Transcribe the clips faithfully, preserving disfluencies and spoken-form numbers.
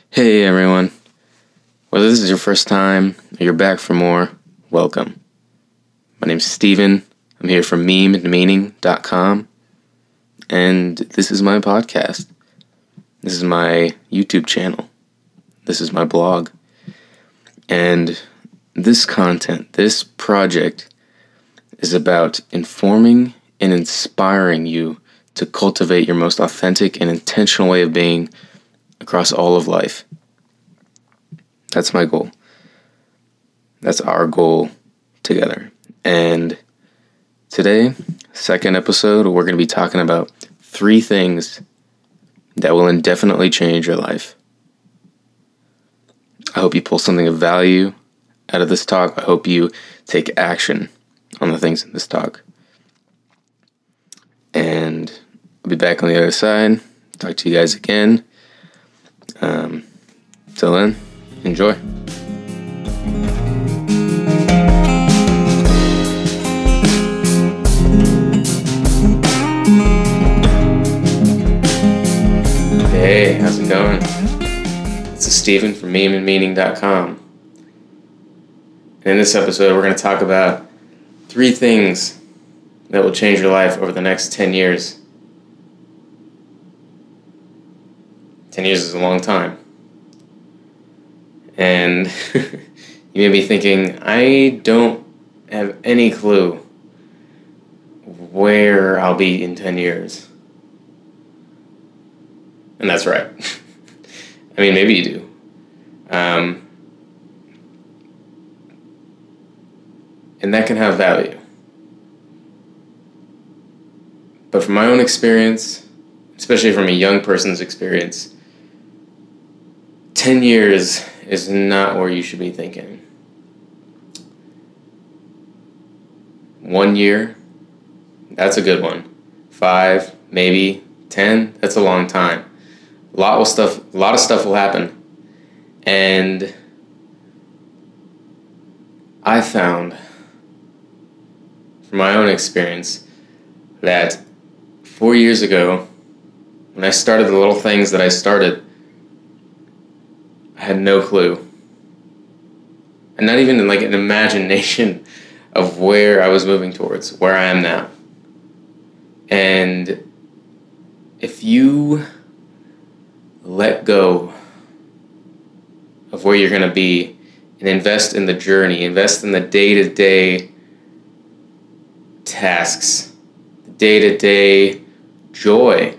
Hey everyone, whether this is your first time or you're back for more, welcome. My name's Steven, I'm here from meme and meaning dot com, and this is my podcast. This is my YouTube channel. This is my blog. And this content, this project, is about informing and inspiring you to cultivate your most authentic and intentional way of being across all of life. That's my goal. That's our goal together. And today, second episode, we're going to be talking about three things that will indefinitely change your life. I hope you pull something of value out of this talk. I hope you take action on the things in this talk. And I'll be back on the other side. Talk to you guys again. Um, till then, enjoy. Hey, how's it going? This is Steven from meme and meaning dot com. And in this episode, we're going to talk about three things that will change your life over the next ten years. ten years is a long time. And you may be thinking, I don't have any clue where I'll be in ten years. And that's right. I mean, maybe you do. Um, and that can have value. But from my own experience, especially from a young person's experience, ten years is not where you should be thinking. One year, that's a good one. Five, maybe ten, that's a long time. A lot of stuff, a lot of stuff will happen. And I found, from my own experience, that four years ago, when I started the little things that I started, I had no clue. And not even like an imagination of where I was moving towards, where I am now. And if you let go of where you're going to be and invest in the journey, invest in the day-to-day tasks, the day-to-day joy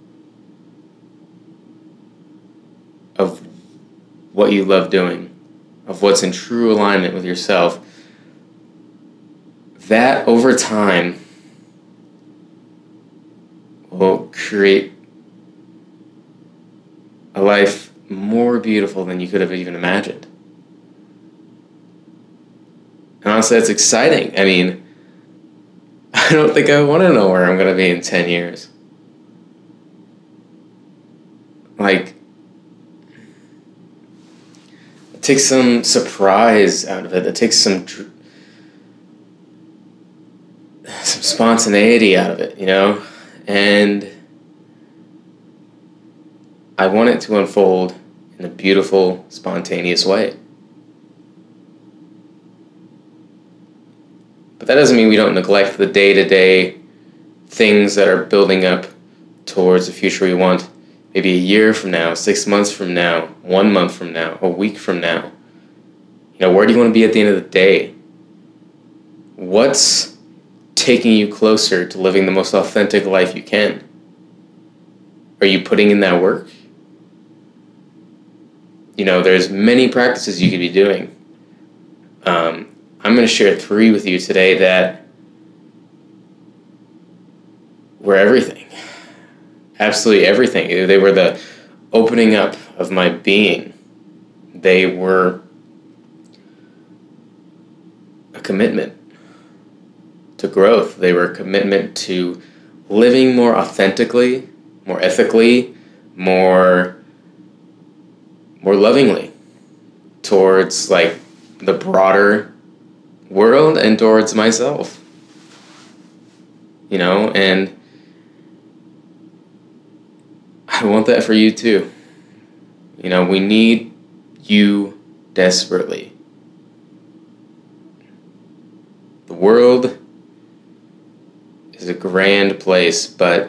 of what you love doing, of what's in true alignment with yourself, that over time will create a life more beautiful than you could have even imagined. And honestly, that's exciting. I mean, I don't think I want to know where I'm going to be in ten years. Like, it takes some surprise out of it. It takes some dr- some spontaneity out of it, you know? And I want it to unfold in a beautiful, spontaneous way. But that doesn't mean we don't neglect the day-to-day things that are building up towards the future we want. Maybe a year from now, six months from now, one month from now, a week from now. You know, where do you want to be at the end of the day? What's taking you closer to living the most authentic life you can? Are you putting in that work? You know, there's many practices you could be doing. Um, I'm going to share three with you today that were everything. Absolutely everything. They were the opening up of my being. They were a commitment to growth. They were a commitment to living more authentically, more ethically, more more lovingly towards like the broader world and towards myself. You know, and I want that for you too. You know, we need you desperately. The world is a grand place, but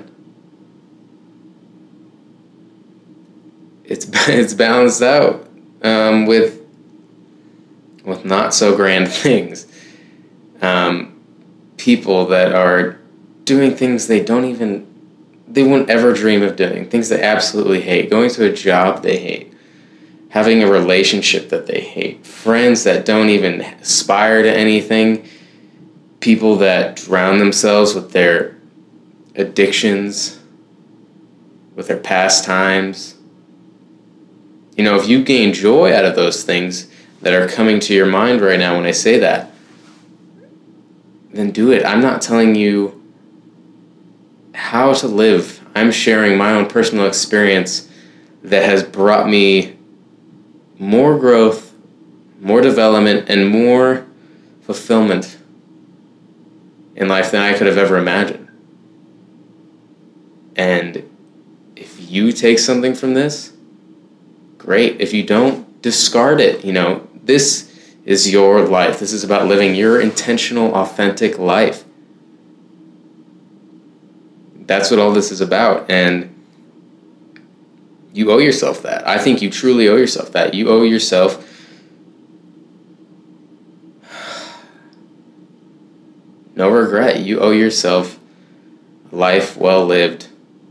it's it's balanced out um, with with not so grand things. Um, people that are doing things they don't even, they wouldn't ever dream of doing, things they absolutely hate, going to a job they hate, having a relationship that they hate, friends that don't even aspire to anything, people that drown themselves with their addictions, with their pastimes. You know, if you gain joy out of those things that are coming to your mind right now when I say that, then do it. I'm not telling you how to live. I'm sharing my own personal experience that has brought me more growth, more development, and more fulfillment in life than I could have ever imagined. And if you take something from this, great. If you don't, discard it. You know, this is your life. This is about living your intentional, authentic life. That's what all this is about. And you owe yourself that. I think you truly owe yourself that. You owe yourself no regret. You owe yourself a life well lived.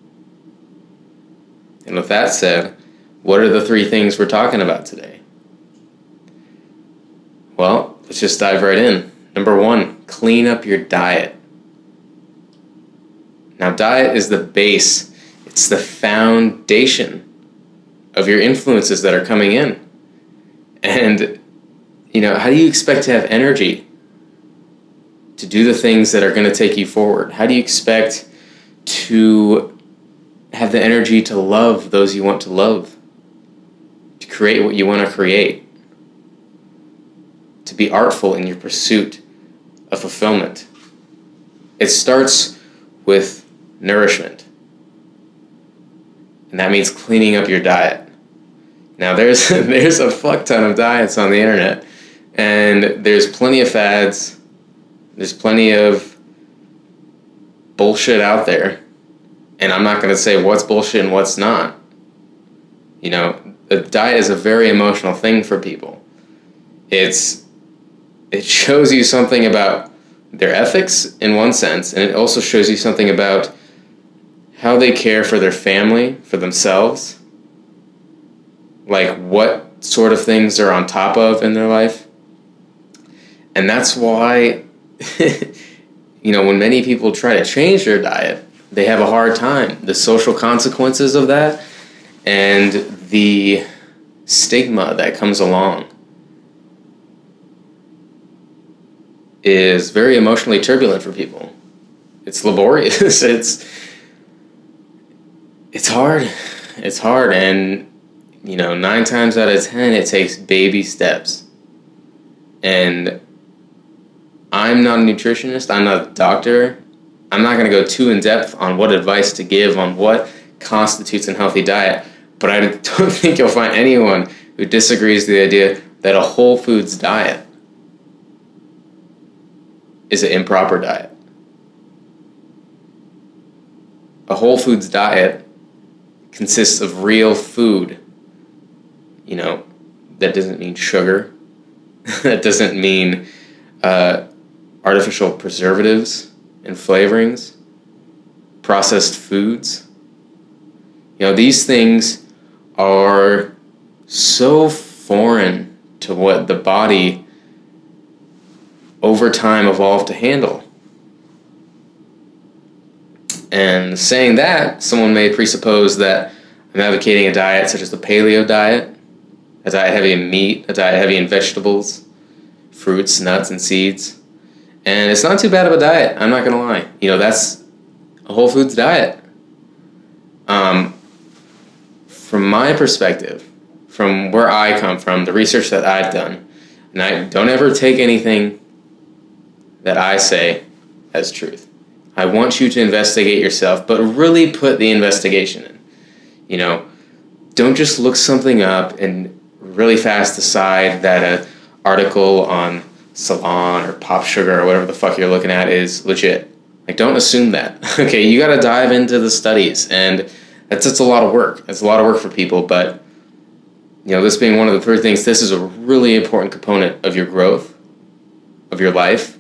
And with that said, what are the three things we're talking about today? Well, let's just dive right in. Number one, clean up your diet. Now, diet is the base. It's the foundation of your influences that are coming in. And, you know, how do you expect to have energy to do the things that are going to take you forward? How do you expect to have the energy to love those you want to love, to create what you want to create, to be artful in your pursuit of fulfillment? It starts with nourishment. And that means cleaning up your diet. Now, there's there's a fuck ton of diets on the internet, and there's plenty of fads. There's plenty of bullshit out there. And I'm not going to say what's bullshit and what's not. You know, a diet is a very emotional thing for people. It's it shows you something about their ethics in one sense, and it also shows you something about how they care for their family, for themselves, like what sort of things they're on top of in their life. And that's why, you know, when many people try to change their diet, they have a hard time. The social consequences of that and the stigma that comes along is very emotionally turbulent for people. It's laborious. It's it's hard. It's hard, and you know, nine times out of ten, it takes baby steps. And I'm not a nutritionist. I'm not a doctor. I'm not going to go too in depth on what advice to give on what constitutes a healthy diet. But I don't think you'll find anyone who disagrees with the idea that a whole foods diet is an improper diet. A whole foods diet consists of real food. You know, that doesn't mean sugar. That doesn't mean uh, artificial preservatives and flavorings, processed foods. You know, these things are so foreign to what the body over time evolved to handle. And saying that, someone may presuppose that I'm advocating a diet such as the paleo diet, a diet heavy in meat, a diet heavy in vegetables, fruits, nuts, and seeds. And it's not too bad of a diet, I'm not going to lie. You know, that's a whole foods diet. Um, from my perspective, from where I come from, the research that I've done, and I don't ever take anything that I say as truth. I want you to investigate yourself, but really put the investigation in. You know, don't just look something up and really fast decide that a article on Salon or Pop Sugar or whatever the fuck you're looking at is legit. Like, don't assume that. Okay, you got to dive into the studies, and that's it's a lot of work. It's a lot of work for people, but you know, this being one of the three things, this is a really important component of your growth, of your life.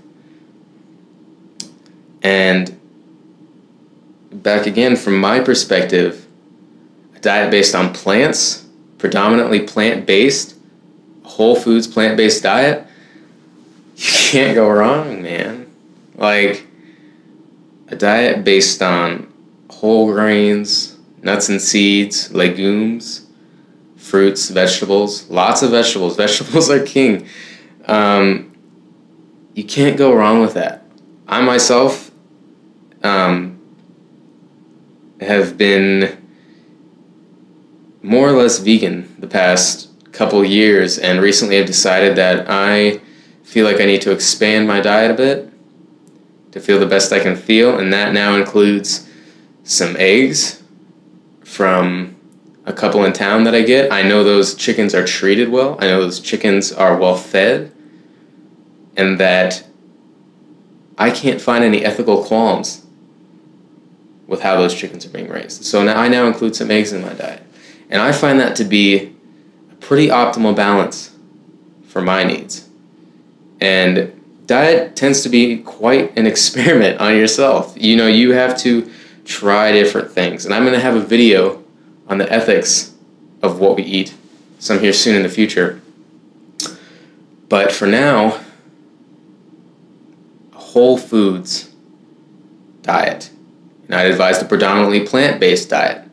And back again, from my perspective, a diet based on plants, predominantly plant-based, whole foods, plant-based diet, you can't go wrong, man. Like, a diet based on whole grains, nuts and seeds, legumes, fruits, vegetables, lots of vegetables. Vegetables are king. Um, you can't go wrong with that. I myself um, have been more or less vegan the past couple years, and recently I've decided that I feel like I need to expand my diet a bit to feel the best I can feel, and that now includes some eggs from a couple in town that I get. I know those chickens are treated well. I know those chickens are well fed, and that I can't find any ethical qualms with how those chickens are being raised. So now I now include some eggs in my diet, and I find that to be a pretty optimal balance for my needs. And diet tends to be quite an experiment on yourself. You know, you have to try different things. And I'm going to have a video on the ethics of what we eat some here soon in the future. But for now, a whole foods diet. And I'd advise the predominantly plant-based diet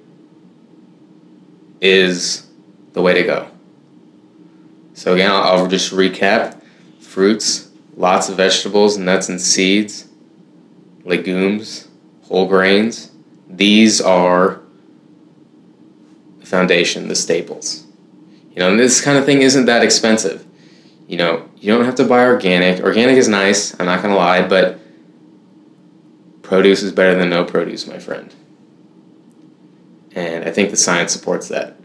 is the way to go. So again, I'll, I'll just recap. Fruits, lots of vegetables, nuts and seeds, legumes, whole grains. These are the foundation, the staples. You know, and this kind of thing isn't that expensive. You know, you don't have to buy organic. Organic is nice, I'm not going to lie, but produce is better than no produce, my friend. And I think the science supports that.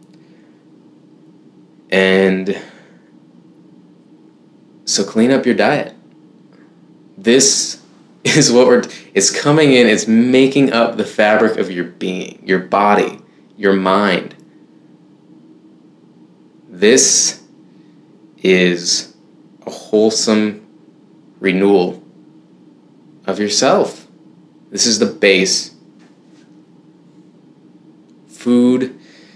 And so clean up your diet. This is what we're, it's coming in, it's making up the fabric of your being, your body, your mind. This is a wholesome renewal of yourself. This is the base. Food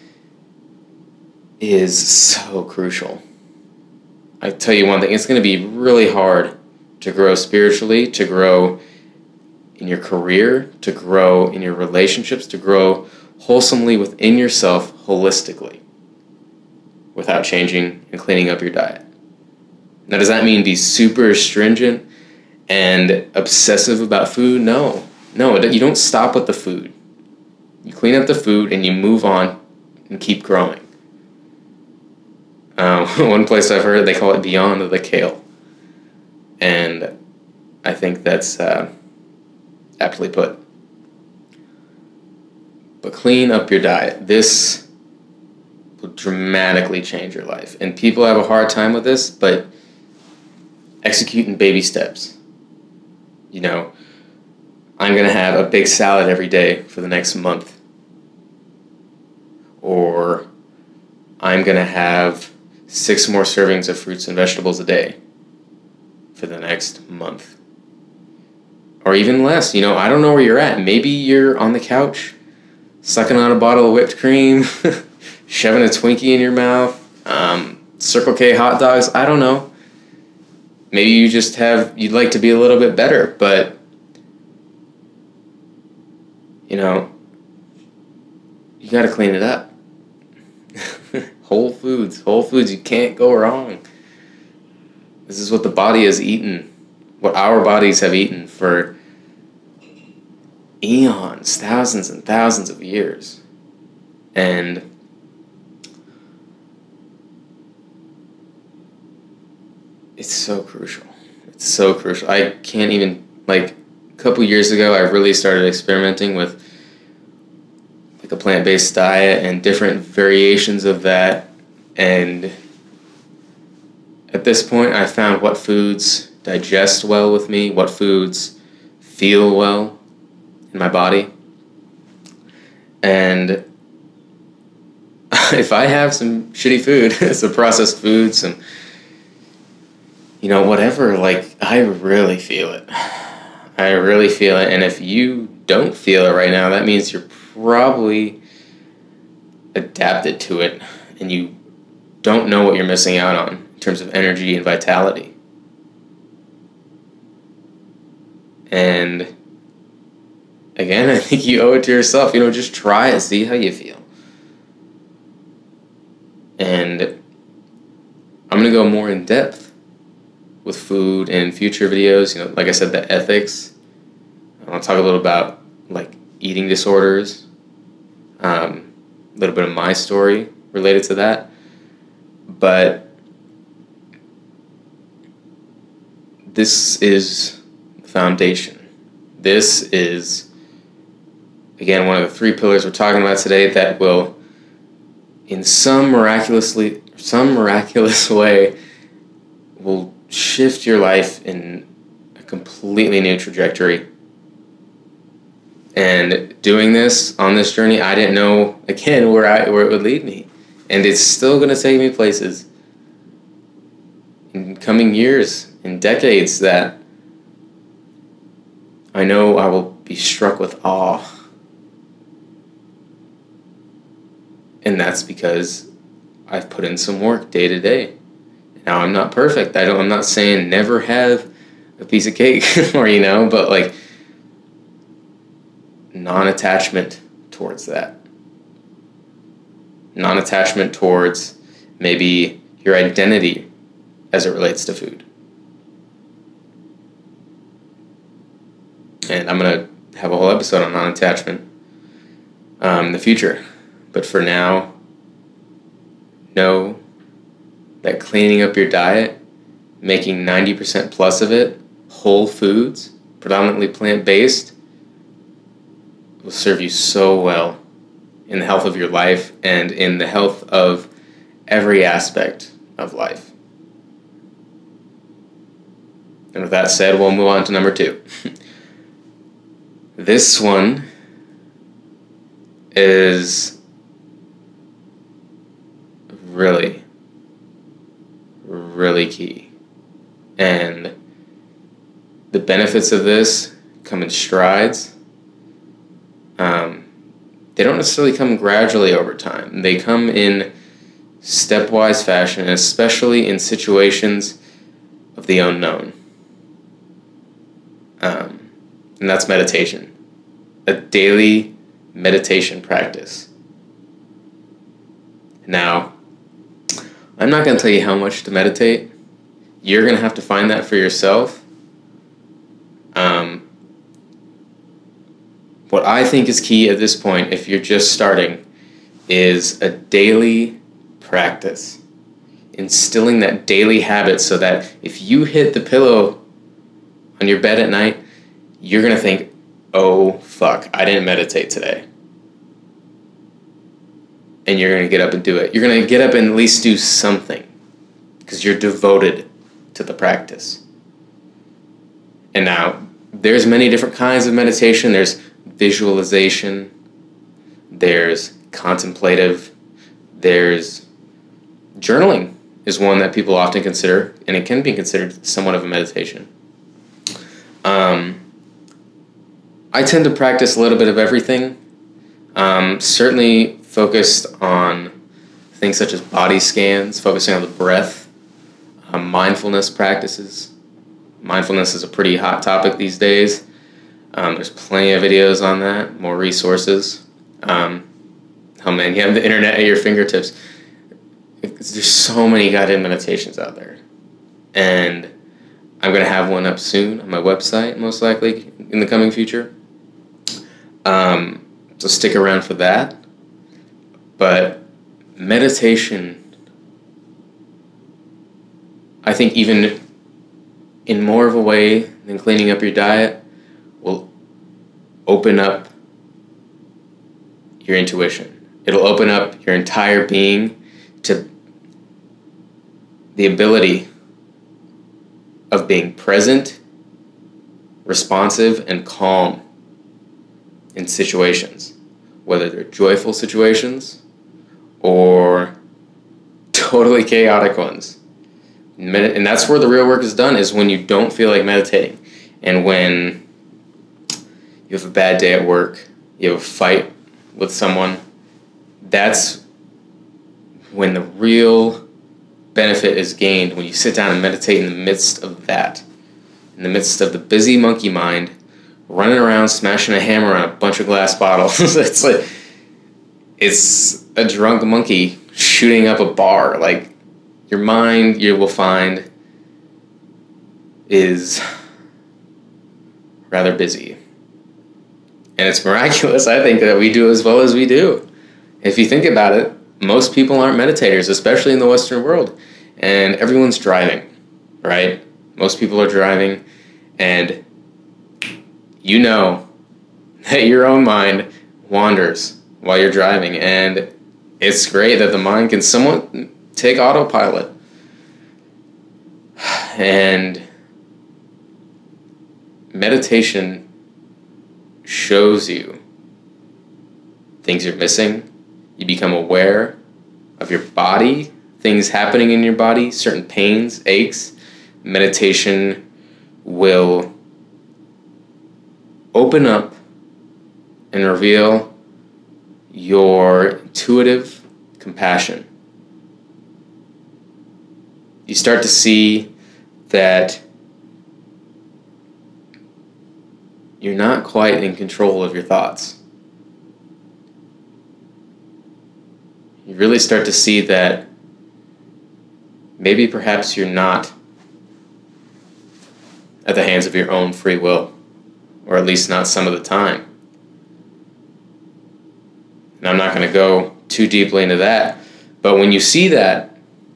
is so crucial. I tell you one thing, it's going to be really hard to grow spiritually, to grow in your career, to grow in your relationships, to grow wholesomely within yourself holistically without changing and cleaning up your diet. Now, does that mean be super stringent and obsessive about food? No. No, you don't stop with the food. You clean up the food and you move on and keep growing. Um, one place I've heard, they call it beyond the kale. And I think that's uh, aptly put. But clean up your diet. This will dramatically change your life. And people have a hard time with this, but execute in baby steps. You know, I'm going to have a big salad every day for the next month. Or I'm going to have six more servings of fruits and vegetables a day for the next month. Or even less. You know, I don't know where you're at. Maybe you're on the couch, sucking on a bottle of whipped cream, shoving a Twinkie in your mouth, um, Circle K hot dogs. I don't know. Maybe you just have, you'd like to be a little bit better, but, you know, you got to clean it up. Whole foods, whole foods, you can't go wrong. This is what the body has eaten, what our bodies have eaten for eons, thousands and thousands of years. And it's so crucial. It's so crucial. I can't even, like, a couple years ago, I really started experimenting with like a plant-based diet and different variations of that. And at this point, I found what foods digest well with me, what foods feel well in my body. And if I have some shitty food, some processed food, some, you know, whatever, like, I really feel it. I really feel it. And if you don't feel it right now, that means you're probably adapted to it and you don't know what you're missing out on in terms of energy and vitality. And again, I think you owe it to yourself. You know, just try it, see how you feel. And I'm going to go more in depth with food in future videos. You know, like I said, the ethics. I'll talk a little about like eating disorders. Um, a little bit of my story related to that. But this is the foundation. This is, again, one of the three pillars we're talking about today that will, in some miraculously, some miraculous way, will shift your life in a completely new trajectory. And doing this on this journey, I didn't know, again, where I where it would lead me. And it's still going to take me places in coming years, in decades, that I know I will be struck with awe. And that's because I've put in some work day to day. Now, I'm not perfect. I don't, I'm not saying never have a piece of cake, or, you know, but like non-attachment towards that. Non-attachment towards maybe your identity as it relates to food. And I'm going to have a whole episode on non-attachment um, in the future. But for now, know that cleaning up your diet, making ninety percent plus of it whole foods, predominantly plant-based, will serve you so well in the health of your life and in the health of every aspect of life. And with that said, we'll move on to number two. This one is really, really key. And the benefits of this come in strides. Um, they don't necessarily come gradually over time. They come in stepwise fashion, especially in situations of the unknown. Um, and that's meditation. A daily meditation practice. Now, I'm not going to tell you how much to meditate. You're going to have to find that for yourself. Um, what I think is key at this point, if you're just starting, is a daily practice. Instilling that daily habit so that if you hit the pillow on your bed at night, you're going to think, oh, fuck, I didn't meditate today. And you're going to get up and do it. You're going to get up and at least do something because you're devoted to the practice. And now, there's many different kinds of meditation. There's visualization. There's contemplative. There's journaling is one that people often consider, and it can be considered somewhat of a meditation. Um, I tend to practice a little bit of everything. Um, certainly focused on things such as body scans, focusing on the breath, um, mindfulness practices. Mindfulness is a pretty hot topic these days. Um, there's plenty of videos on that, more resources. Um, oh man, you have the internet at your fingertips. There's so many guided meditations out there. And I'm going to have one up soon on my website, most likely, in the coming future. Um, so stick around for that. But meditation, I think even in more of a way than cleaning up your diet, will open up your intuition. It'll open up your entire being to the ability of being present, responsive, and calm in situations, whether they're joyful situations or totally chaotic ones. And that's where the real work is done, is when you don't feel like meditating. And when you have a bad day at work, you have a fight with someone, that's when the real benefit is gained, when you sit down and meditate in the midst of that, in the midst of the busy monkey mind, running around smashing a hammer on a bunch of glass bottles. It's like, it's a drunk monkey shooting up a bar. Like, your mind, you will find, is rather busy. And it's miraculous, I think, that we do as well as we do. If you think about it, most people aren't meditators, especially in the Western world. And everyone's driving, right? Most people are driving, and you know that your own mind wanders while you're driving. And it's great that the mind can somewhat take autopilot. And meditation shows you things you're missing. You become aware of your body, things happening in your body, certain pains, aches. Meditation will open up and reveal your intuitive compassion. You start to see that you're not quite in control of your thoughts. You really start to see that maybe perhaps you're not at the hands of your own free will, or at least not some of the time. And I'm not going to go too deeply into that, but when you see that,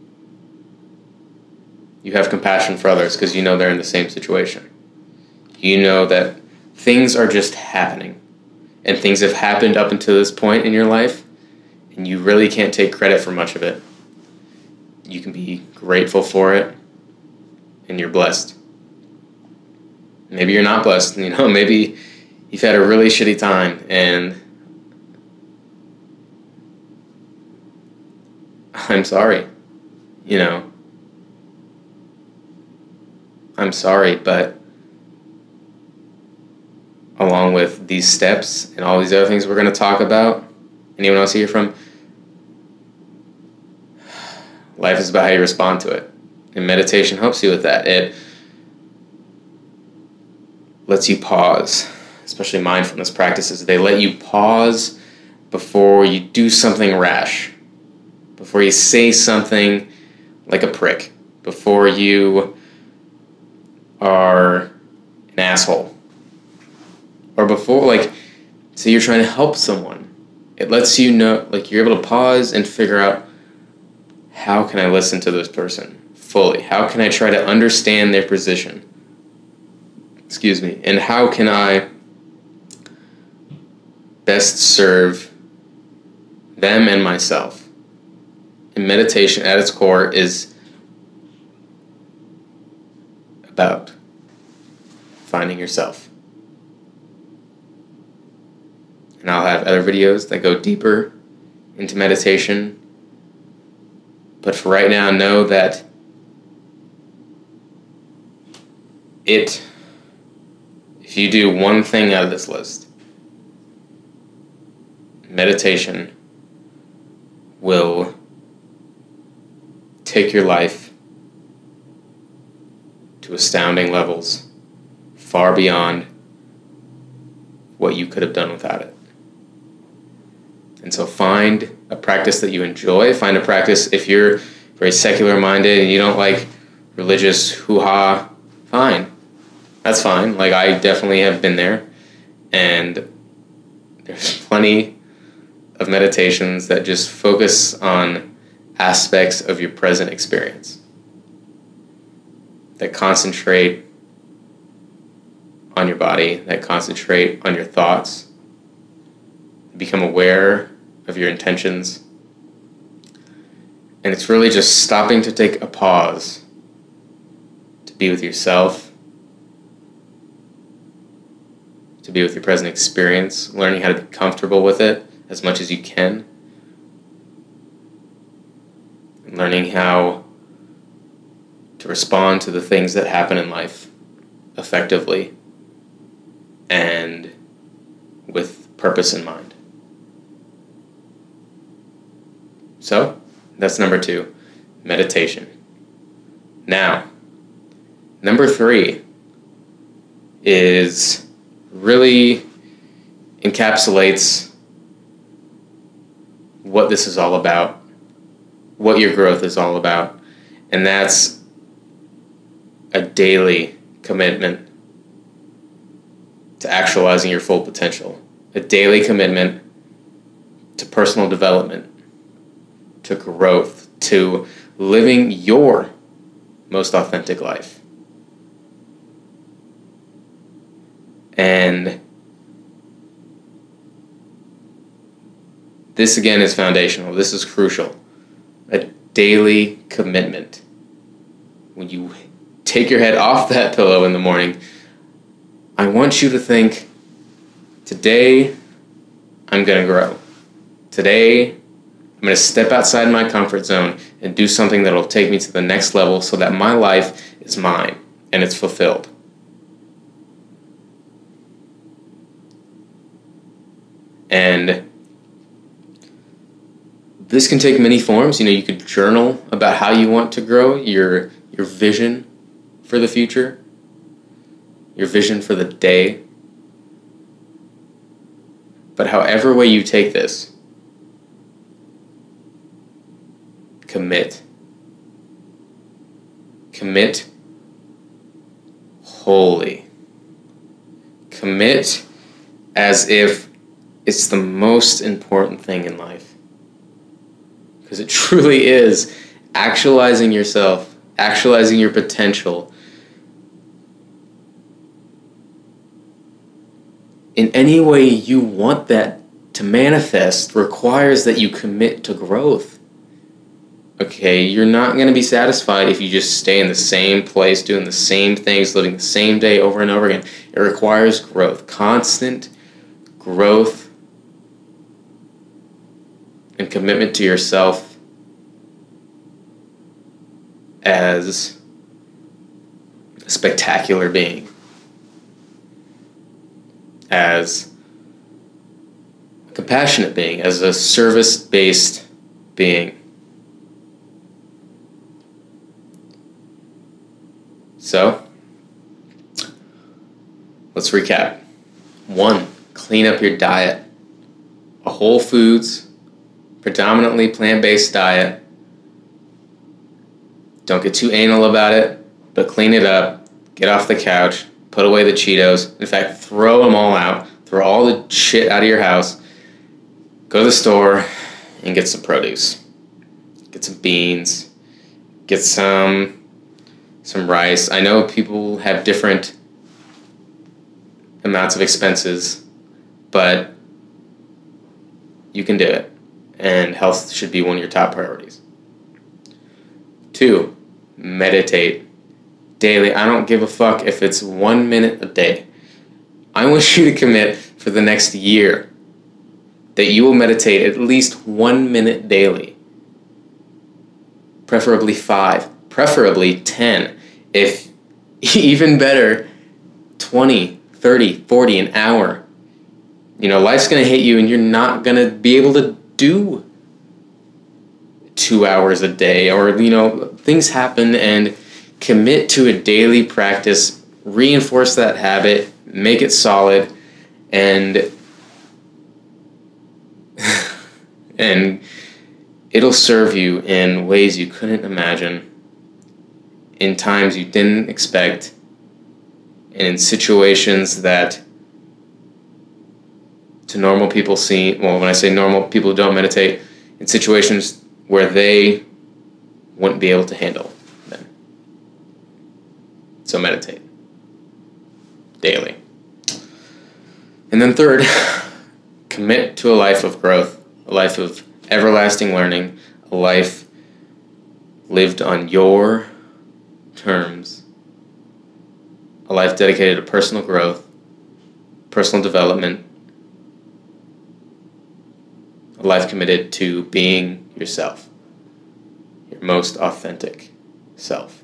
you have compassion for others because you know they're in the same situation. You know that things are just happening, and things have happened up until this point in your life, and you really can't take credit for much of it. You can be grateful for it, and you're blessed. Maybe you're not blessed, you know, maybe you've had a really shitty time, and I'm sorry, you know. I'm sorry, but along with these steps and all these other things we're going to talk about, anyone else hear from? Life is about how you respond to it. And meditation helps you with that. It lets you pause, especially mindfulness practices. They let you pause before you do something rash, before you say something like a prick, before you are an asshole, or before, like, so you're trying to help someone. It lets you know, like, you're able to pause and figure out, how can I listen to this person fully? How can I try to understand their position? Excuse me. And how can I best serve them and myself? And meditation at its core is about finding yourself. And I'll have other videos that go deeper into meditation. But for right now, know that it, if you do one thing out of this list, meditation will take your life to astounding levels, far beyond what you could have done without it. And so find a practice that you enjoy. Find a practice, if you're very secular minded and you don't like religious hoo-ha, fine. That's fine. Like, I definitely have been there. And there's plenty of meditations that just focus on aspects of your present experience, that concentrate on your body, that concentrate on your thoughts. The become aware of your intentions. And it's really just stopping to take a pause to be with yourself, to be with your present experience, learning how to be comfortable with it as much as you can, and learning how to respond to the things that happen in life effectively and with purpose in mind. So, that's number two, meditation. Now, number three is really encapsulates what this is all about, what your growth is all about, and that's a daily commitment to actualizing your full potential, a daily commitment to personal development, to growth, to living your most authentic life. And this again is foundational. This is crucial. A daily commitment. When you take your head off that pillow in the morning, I want you to think, today I'm going to grow. Today I'm going to step outside my comfort zone and do something that will take me to the next level so that my life is mine and it's fulfilled. And this can take many forms. You know, you could journal about how you want to grow, your your vision for the future, your vision for the day. But however way you take this, commit. Commit wholly. Commit as if it's the most important thing in life. Because it truly is actualizing yourself, actualizing your potential in any way you want that to manifest requires that you commit to growth. Okay, you're not going to be satisfied if you just stay in the same place, doing the same things, living the same day over and over again. It requires growth, constant growth and commitment to yourself as a spectacular being, as a compassionate being, as a service-based being. So, let's recap. One, clean up your diet. A whole foods, predominantly plant-based diet. Don't get too anal about it, but clean it up. Get off the couch. Put away the Cheetos. In fact, throw them all out. Throw all the shit out of your house. Go to the store and get some produce. Get some beans. Get some some rice. I know people have different amounts of expenses, but you can do it. And health should be one of your top priorities. Two, meditate daily. I don't give a fuck if it's one minute a day. I want you to commit for the next year that you will meditate at least one minute daily. Preferably five. Preferably ten. If even better, twenty, thirty, forty, an hour. You know, life's going to hit you and you're not going to be able to do two hours a day, or, you know, things happen, and commit to a daily practice, reinforce that habit, make it solid, and and it'll serve you in ways you couldn't imagine, in times you didn't expect, and in situations that to normal people see, well, when I say normal, people who don't meditate, in situations where they wouldn't be able to handle them. So meditate daily. And then third, commit to a life of growth, a life of everlasting learning, a life lived on your terms, a life dedicated to personal growth, personal development, a life committed to being yourself, your most authentic self.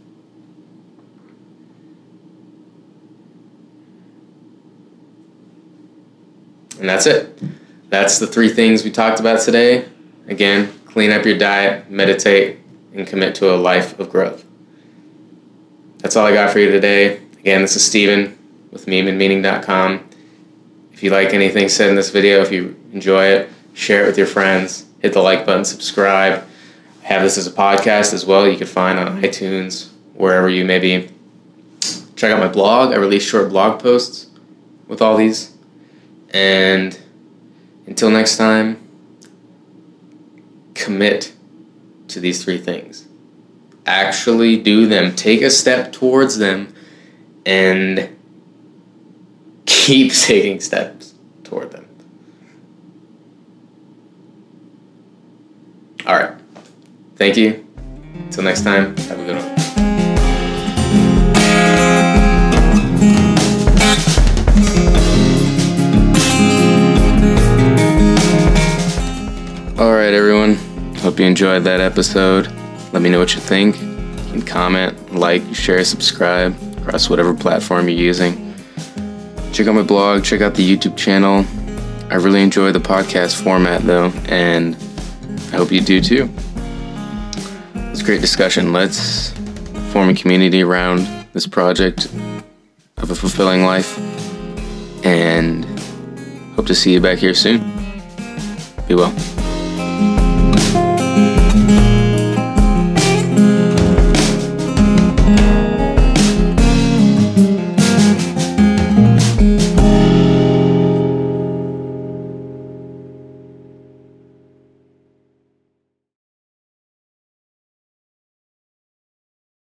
And that's it. That's the three things we talked about today. Again, clean up your diet, meditate, and commit to a life of growth. That's all I got for you today. Again, this is Steven with meme and meaning dot com. If you like anything said in this video, if you enjoy it, share it with your friends. Hit the like button, subscribe. I have this as a podcast as well. You can find on iTunes, wherever you may be. Check out my blog. I release short blog posts with all these. And until next time, commit to these three things. Actually do them. Take a step towards them and keep taking steps toward them. All right. Thank you. Until next time, have a good one. Alright everyone, hope you enjoyed that episode. Let me know what you think. You can comment, like, share, subscribe across whatever platform you're using. Check out my blog, check out the YouTube channel. I really enjoy the podcast format though, and I hope you do too. It's a great discussion. Let's form a community around this project of a fulfilling life, and hope to see you back here soon. Be well.